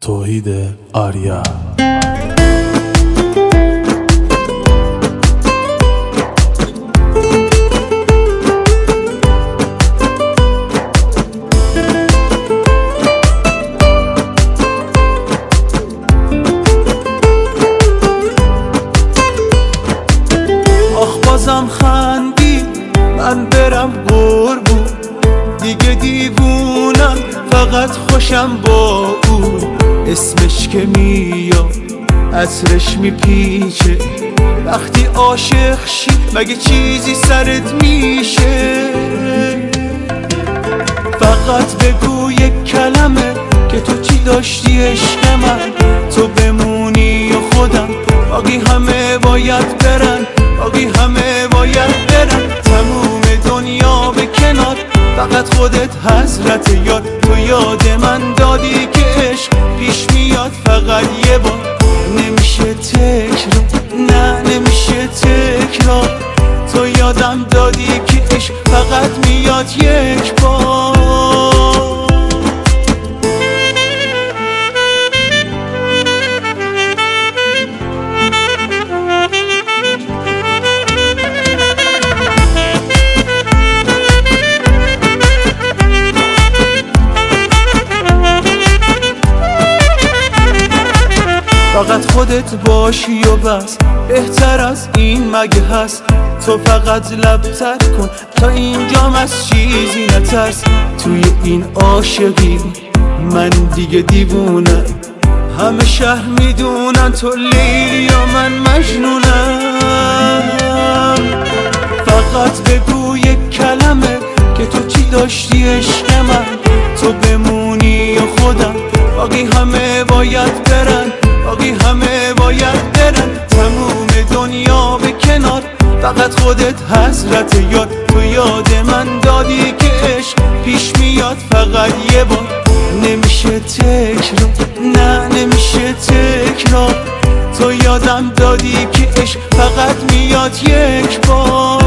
توحید آریا. آخ بازم خندی من برم قربون، دیگه دیوونم فقط خوشم با او. اسمش که میاد عطرش میپیچه، وقتی عاشق شی مگه چیزی سرت میشه؟ فقط بگو یک کلمه که تو چی داشتی عشق من، تو بمونی و خودم باقی همه باید برن، باقی همه باید برن. تموم دنیا به کنار، فقط خودت حضرت یاد. تو یاد من دادی که عشق پیش میاد فقط یه بار، نمیشه تکرار، نه نمیشه تکرار. تو یادم دادی که عشق فقط میاد یک بار. فقط خودت باشی و بس، بهتر از این مگه هست؟ تو فقط لب تر کن تا اینجام از چیزی نترس. توی این عاشقی من دیگه دیوونم، همه شهر میدونن تو لیلی و من مجنونم. فقط بگو یک کلمه که تو چی داشتی عشق من، تو بمونی و خودم باقی همه باید برن، باقی همه باید برن. تموم دنیا به کنار، فقط خودت حضرت یاد. تو یاد من دادی که عشق پیش میاد فقط یه بار، نمیشه تکرار، نه نمیشه تکرار. تو یادم دادی که عشق فقط میاد یک بار.